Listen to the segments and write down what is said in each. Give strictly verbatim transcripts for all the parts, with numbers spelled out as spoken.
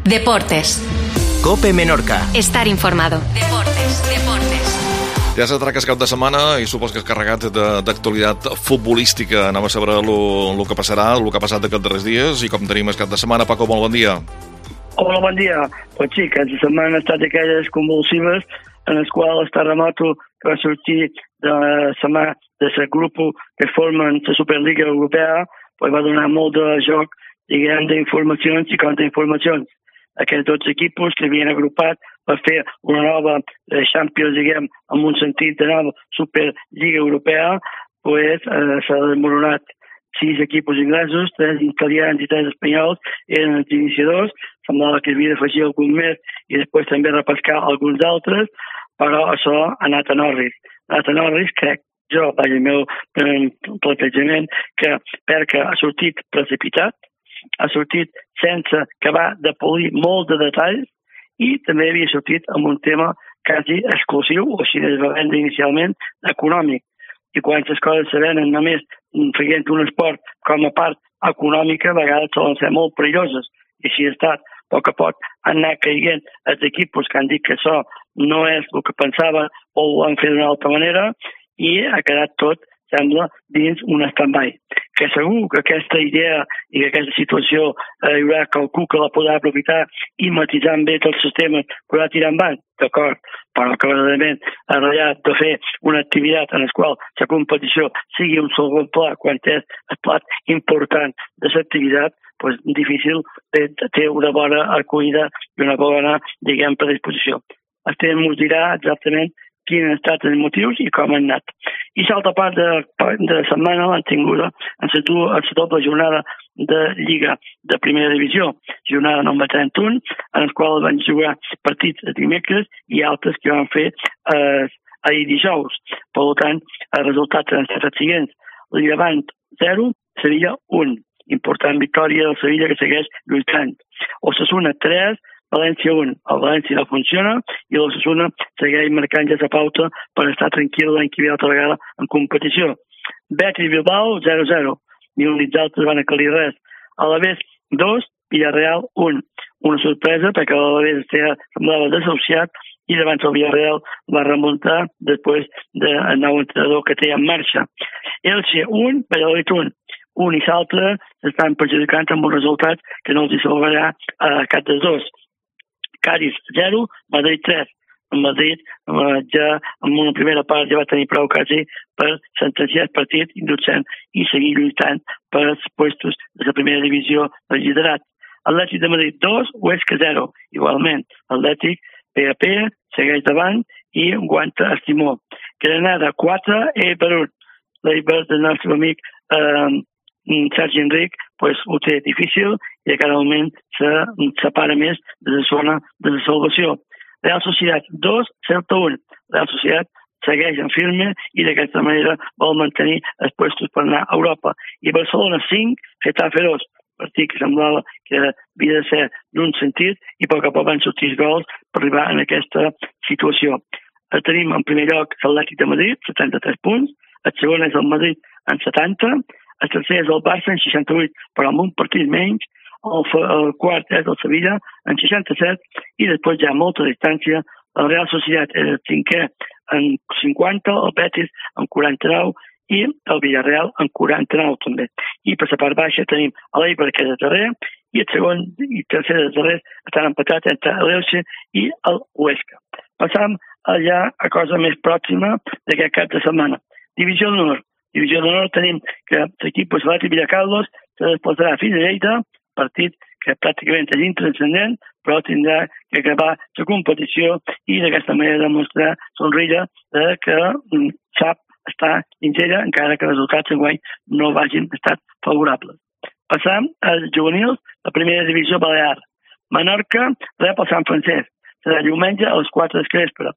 Deportes. COPE Menorca. Estar informado. Deportes, deportes. Ja s'atraca el cap de setmana i supos que és carregat d'actualitat futbolística. Anem a saber el que passarà, el que ha passat aquests darrers dies i com tenim el cap de setmana. Paco, molt bon dia. Hola, bon dia. Pues sí, aquesta setmana ha estat aquelles convulsives en les quals el terremoto que va sortir de la mà de la grup que formen la Superliga Europea pues va donar molt de joc, diguem, d'informacions i contrainformacions. Aquests dos equipos que havien agrupat per fer una nova Champions, diguem, en un sentit de nova Superliga Europea, pues eh, s'ha desmoronat. Sis equipos inglesos, tres italians i tres espanyols eren els iniciadors, semblava que havia d'afegir algun més i després també repescar alguns altres, però això ha anat a Norris. Ha anat a Norris, crec jo, vaja, el meu plantejament, que perquè ha sortit precipitat, ha sortit sense acabar de polir molt de detalls i també havia sortit amb un tema quasi exclusiu, o així es va vendre inicialment, econòmic. I quan les coses se venen només fent un esport com a part econòmica, a vegades solen ser molt perilloses. I així ha estat. A poc a poc han anat caient els equipos que han dit que això no és el que pensava o ho han fet d'una altra manera i ha quedat tot, sembla, dins un stand-by. Que segur que aquesta idea i que aquesta situació eh, hi haurà qualcú que la podrà aprofitar i matisant bé tots els sistemes, podrà tirar endavant, d'acord, però que verdaderament ha ratllat de fer una activitat en la qual la competició sigui un segon pla quan és el plat important de l'activitat, pues, difícil de té una bona acollida i una bona, diguem, predisposició. El temps ens dirà exactament quins han estat els motius i com han anat. I l'altra part de, de la setmana l'han tinguda en la doble jornada de Lliga de Primera Divisió, jornada número trenta-u, en la qual van jugar partits de dimecres i altres que van fer eh, ahir dijous. Per tant, els resultats han estat els següents. El Llevant zero, Sevilla un. Important victòria del Sevilla que segueix lluitant. Osasuna tres, València un. El València no funciona i l'Osasuna segueix marcant ja la pauta per estar tranquil l'any que ve altra vegada en competició. Betis Bilbao zero zero. Ni un ni els altres van aclarir res. Alavés dos, Villarreal un. Una sorpresa perquè l'Alavés semblava desahuciat i davant el Villarreal va remuntar després del nou entrenador que té en marxa. Elche un, Valladolid un. Un i l'altre s'estan perjudicant amb un resultat que no els hi salvarà a cap dels dos. Cádiz zero, Madrid tres. En Madrid eh, ja en una primera part ja va tenir prou quasi per sentenciar el partit indulcent i seguir lluitant per els puestos de la primera divisió del liderat. Atlètic de Madrid dos, Huesca zero. Igualment, Atlètic P A P segueix davant i aguanta el timó. Granada quatre, Eibar un. L'Eibar del nostre amic eh, Sergi Enric pues, ho té difícil i a cada moment se separa més de la zona de la salvació. Real Societat dos, Celta un. Real Societat segueix en firme i d'aquesta manera vol mantenir els puestos per anar a Europa. I Barcelona cinc, Getafe dos. Partit que semblava que havia de ser d'un sentit i a poc a poc van sortir els gols per arribar en aquesta situació. El tenim en primer lloc l'Atlètic de Madrid, setanta-tres punts. El segon és el Madrid en setanta. El tercer és el Barça en seixanta-vuit, però amb un partit menys. El, el quart és el Sevilla en seixanta-set i després ja a molta distància el Real Societat és el cinquè en cinquanta, el Betis en quaranta-nou i el Villarreal en quaranta-nou també. I per la part baixa tenim l'Eibar que és el darrer i el segon i tercer dels darrers estan empatats entre l'Elche i el Huesca. Passam allà a cosa més pròxima d'aquest cap de setmana. Divisió d'honor. Divisió d'honor tenim que l'equip Atlètic Villacarlos se desplaçarà fins a Lleida, partit que pràcticament és intranscendent, però tindrà que acabar la competició i d'aquesta manera demostrar somrilla de que mm, sap estar dins ella, encara que els resultats enguany no vagin estat favorables. Passam als juvenils, la primera divisió balear. Menorca rep el Sant Francesc. Serà diumenge a les quatre del vespre.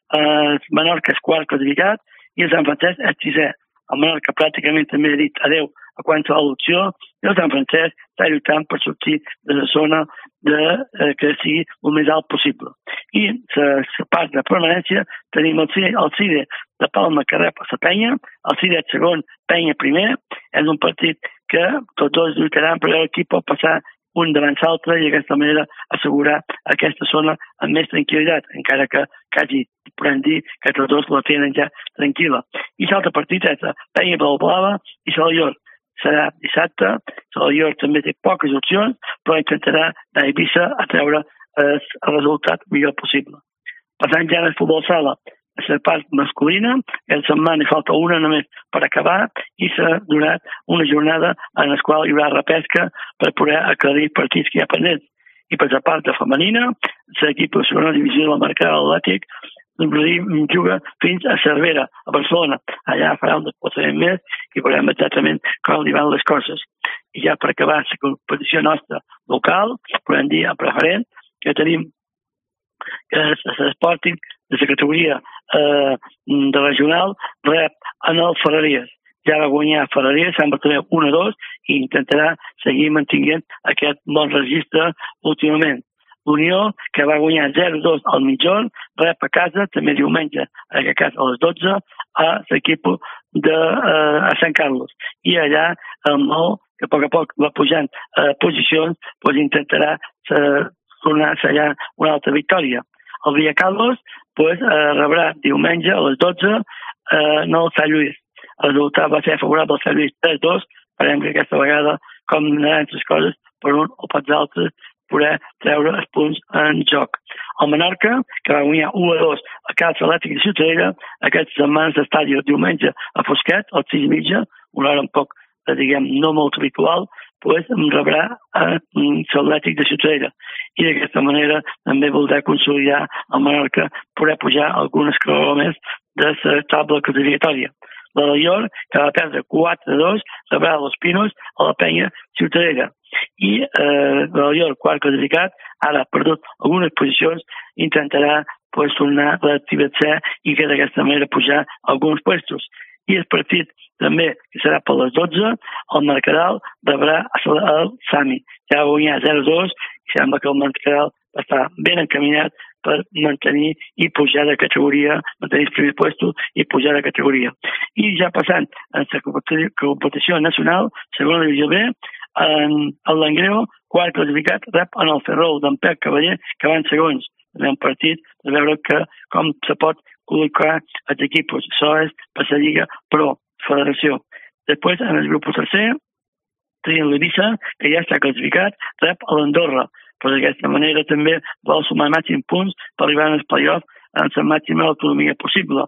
El Menorca és quart classificat i el Sant Francesc és sisè. El Menorca pràcticament també ha dit adeu a qualsevol opció i el Sant Francesc està lluitant per sortir de la zona de, eh, que sigui el més alt possible. I la part de permanència tenim el CIDE, el CIDE de Palma que rep a la Penya, el CIDE segon, Penya primer. És un partit que tots dos lluitaran per l'equip pot passar un davant l'altre i d'aquesta manera assegurar aquesta zona amb més tranquil·litat, encara que quasi podem dir que tots dos la tenen ja tranquil·la. I l'altre partit és Penya Blava i Salallor. Serà dissabte, Salallor també té poques opcions, però intentarà anar a Eivissa a treure el resultat millor possible. Passant ja al futbol sala, a la part masculina, aquesta setmana hi falta una només per acabar i s'ha donat una jornada en la qual hi haurà repesca per poder aclarir partits que hi ha pendents. I per la part de femenina, l'equip de la segona divisió de la Marca Atlètic juga fins a Cervera, a Barcelona. Allà farà un desplaçament més i veurem exactament com li van les coses. I ja per acabar la competició nostra local, podem dir a preferent, que tenim que l'Sporting de la categoria eh, de regional rep en el Ferreries. Ja va guanyar Ferreries, sembla també un a dos i intentarà seguir mantinguent aquest bon registre últimament. L'Unió, que va guanyar zero a dos al mitjon, rep a casa, també diumenge, en aquest cas a les dotze, a l'equip de eh, a Sant Carlos. I allà el Nou, que a poc a poc va pujant eh, posicions, doncs intentarà eh, tornar-se allà una altra victòria. El Villa Carlos pues, eh, rebrà diumenge a les dotze eh, no el Sant Lluís. El resultat va ser favorable al Sant Lluís tres a dos. Esperem que aquesta vegada, com anaran les coses, per un o per altres, poder treure els punts en joc. El Menorca, que va guanyar un a dos a casa Atlètic de Ciutadella, aquestes setmanes d'estadi el diumenge a Fosquet, al sis i mitja, una hora un poc, diguem, no molt habitual, pues, em rebrà a l'Atlètic de Ciutadella. I d'aquesta manera també voldrà consolidar el Menorca poder pujar algunes escaló més de la taula classificatòria. La Llor, que va perdre quatre a dos, rebrà los Pinos a la Penya Ciutadella. I eh, la Llor, quart classificat, ara ha perdut algunes posicions, intentarà pues, tornar a l'activitat i que d'aquesta manera pujar alguns puestos. I el partit també, que serà per les dotze, el Mercadal rebrà el Sami. Ja va guanyar zero a dos i sembla que el Mercadal està ben encaminat per mantenir i pujar de categoria, mantenir el primer puesto i pujar de categoria. I ja passant a la competició nacional, segona divisió B, en el Langreo, quart classificat, rep en el Ferrol d'en Pep Cavaller, que van segons. També un partit de veure que com se pot col·locar els equips. Això és per la Lliga Pro Federació. Després, en el grup tercer, tenim l'Eivissa, que ja està classificat, rep a l'Andorra. Però d'aquesta manera també vol sumar màxim punts per arribar als play-off en la màxima autonomia possible.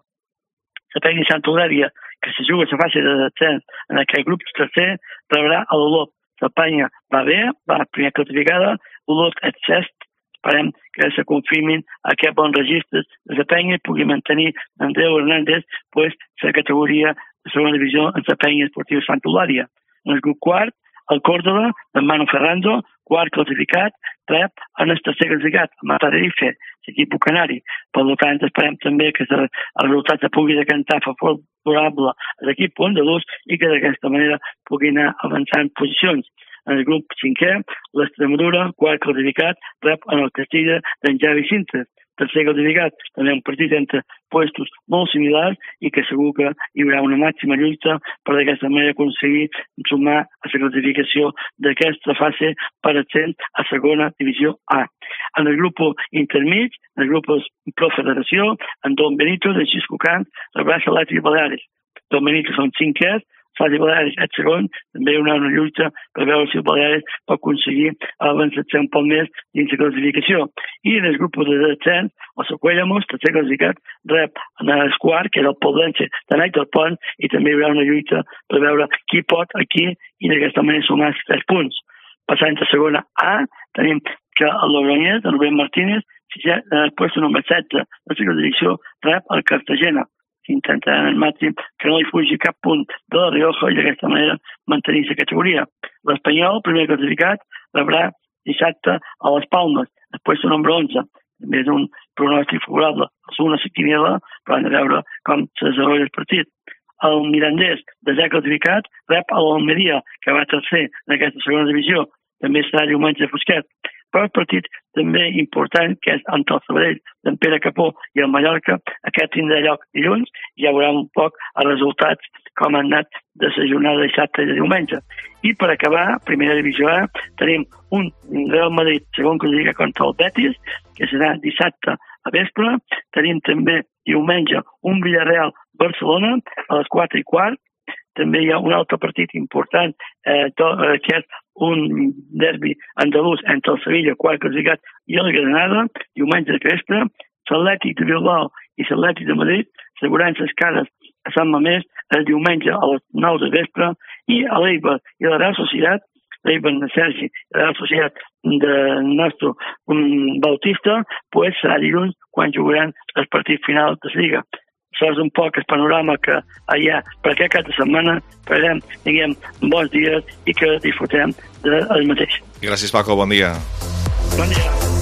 La Penya Santa Eulàlia, que se juga a la fase de descens en aquest grup tercer, rebrà a l'Olot. La Penya va bé, va primer classificada, l'Olot és sest. Esperem que se confirmin aquest bon registre de la Penya i pugui mantenir Andreu Hernández pues, la categoria de segona divisió en la Penya Esportiva Santa Eulàlia. En el grup quart, el Córdoba, de Manu Ferrando, quart classificat, rep en el tercer classificat, a Tenerife, l'equip canari. Per tant, esperem també que el resultat se pugui decantar favorable a l'equip andalús i que d'aquesta manera pugui anar avançant posicions. En el grup cinquè, l'Extremadura, quart classificat, rep en el Castilla d'en Javi Sintes. Tercer classificat, també un partit entre puestos molt similars i que segur que hi haurà una màxima lluita per d'aquesta manera aconseguir sumar a la classificació d'aquesta fase per ascens a segona divisió A. En el grup intermig, en el grup Pro Federació, en Don Benito de Xisco Camp rebrà l'Atlètic Baleares. Don Benito són cinquers, l'Atlètic Baleares és segon, també hi haurà una lluita per veure si el Baleares pot aconseguir avançar-se un poc més dins la classificació. I en el grup de descens, el Socuellamos, tercer classificat, rep en el quart, que era el Poblense de Nait del Pont, i també hi haurà una lluita per veure qui pot aquí i d'aquesta manera sumar tres punts. Passant a segona A, tenim que el Logroñés, de Rubén Martínez, en el puesto número setze de la classificació, rep el Cartagena. Intentant al màxim que no hi fugi cap punt de la Rioja i d'aquesta manera mantenir la categoria. L'Espanyol, primer classificat, rebrà dissabte a les Palmes, després el nombre onze. També és un pronòstic favorable a la segona quiniela, però hem de veure com se desenvolupa el partit. El Mirandés, desè classificat, rep a l'Almeria, que va tercer en aquesta segona divisió. També serà diumenge a Fosquet. però el partit també important, que és entre el Sabadell d'en Pere Capó i el Mallorca, aquest tindrà lloc dilluns, i ja veurem un poc els resultats com han anat de la jornada de dissabte i de diumenge. I per acabar, primera divisió A, tenim un Real Madrid, segon que lliga contra el Betis, que serà dissabte a vespre. Tenim també diumenge un Villarreal-Barcelona a les quatre i quart. També hi ha un altre partit important, eh, to, eh, que és un derbi andalús entre el Sevilla, quart classificat, i el Granada, diumenge de vespre. L'Atlètic de Bilbao i l'Atlètic de Madrid asseguran les cares a Sant Mamés el diumenge a les nou de vespre, i a l'Eibar i la Real Societat, l'Eibar de Sergi i la Real Societat del nostre um, Bautista, pues serà dilluns quan jugaran el partit final de la Lliga. Això és un poc el panorama que hi ha per aquest cap de setmana. Esperem que tinguem bons dies i que disfrutem del mateix. Gràcies, Paco, bon dia. Bon dia.